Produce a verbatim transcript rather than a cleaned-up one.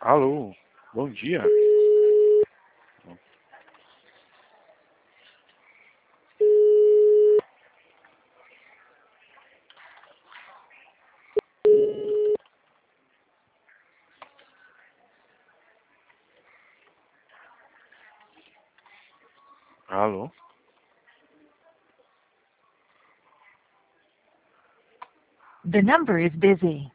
Alô, bom dia. Alô? The number is busy.